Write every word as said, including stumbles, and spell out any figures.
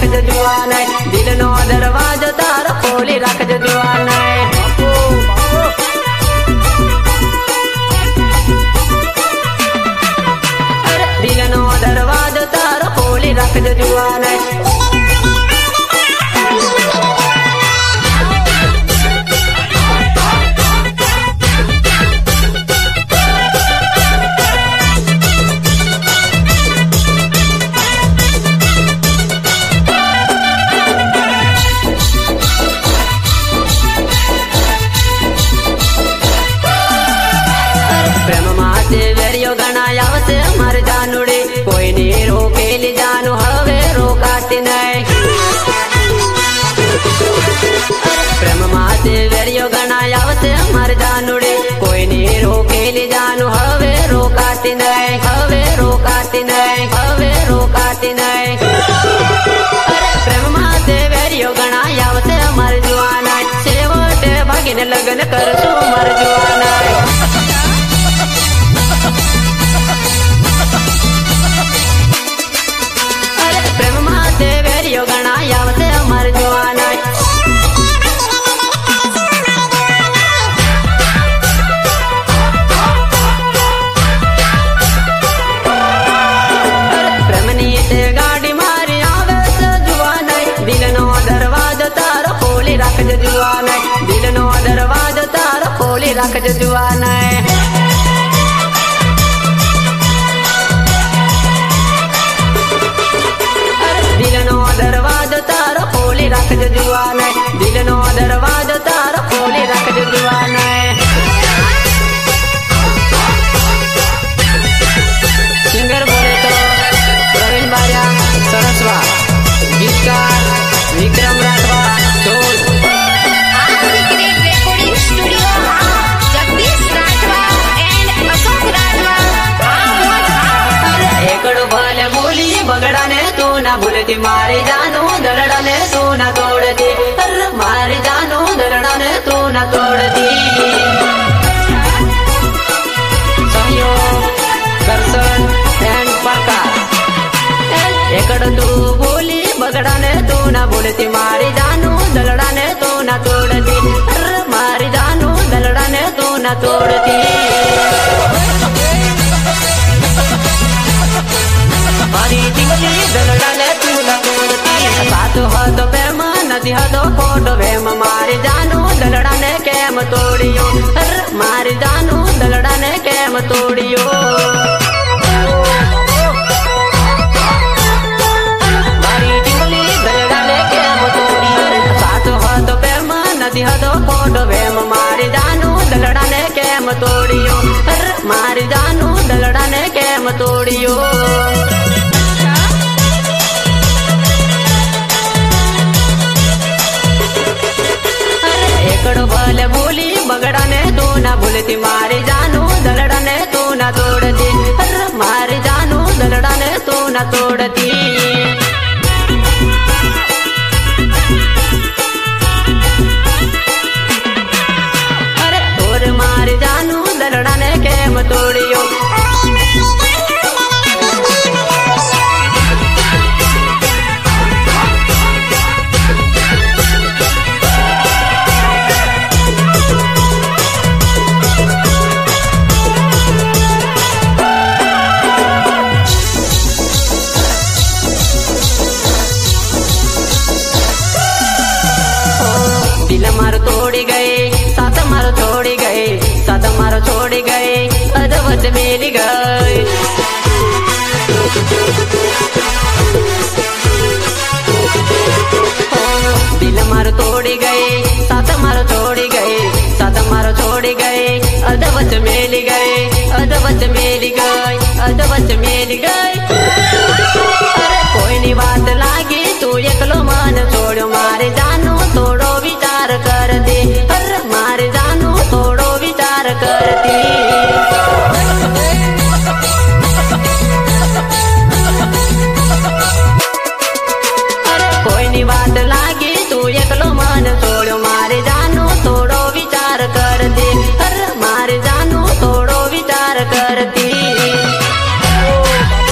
जो जुआन दिल नो दरवाजो तारो खोली रख जो जुआन दिल नो दरवाजो तारो खोली रख जो जुआन मर जानुड़े कोई नी रोके ले जानू हवे रोकाते नहीं प्रेम माते वेरियो गणायावते मर जानुड़े कोई नी रोके ले जानू हवे रोकाते नहीं हवे रोकाते नहीं हवे रोकाते नहीं प्रेम माते वेरियो गणायावते मर जुआना सेवटे भागिन लगन कर तू मर जुआना मर जुआना प्रेमनीत गाड़ी मारी आवे जुआन दिल नो दरवाजो तारो खोली रख जो जुआन दिल नो दरवाजो तारो खोली रख जो जुआन दिल नो दरवाजो तारो खोली रख जो जुआन दिल नो दरवाजो तारो खोली रख जो जुआन सिंगर बोले तो प्रवीण बारिया सरस्वा गीतकार विक्रम राठवा एकड़ो भले बोली बगड़ाने तू ना भूलती मारे जानू दलड़ाने तू ना तोड़ती मारे जानू दलड़ाने तू ना तोड़ती सहयोग दर्शन एंड प्रकाश एकड़ो तू बोली बगड़ाने तू ना भूलती मारे जानू दलड़ाने तू ना तोड़ती मारे जानू दलड़ाने तू ना तोड़ती मारी टिंगली दलड़ाने तू ना तोड़ती साथ हो तो प्रेम नदी हो तो कोड वेम मारी जानू दलड़ाने केम तोड़ियो मारी जानू दलड़ाने केम तोड़ियो मारी टिंगली दलड़ाने केम तोड़ियो साथ हो तो प्रेम नदी हो तो कोड वेम मारी जानू दलड़ाने केम तोड़ियो मारी जानू दलड़ाने केम तोड़ियो एकड़ो भले बोली बगड़ाने तू ना भूलती मारे जानू दलड़ाने तू ना तोड़ती मारे जानू दलड़ाने तू ना तोड़ती अरे और मारे जानू दलड़ाने केम तोड़ियो दिल मारो तोड़ी गए साथ मारो छोड़ी गए साथ मारो छोड़ी गए अदवत मिल गए दिल मारो तोड़ी गए साथ मारो छोड़ी गए साथ मारो छोड़ी गए अदवत मिल गए अदवत मिल गए अदवत मिल गए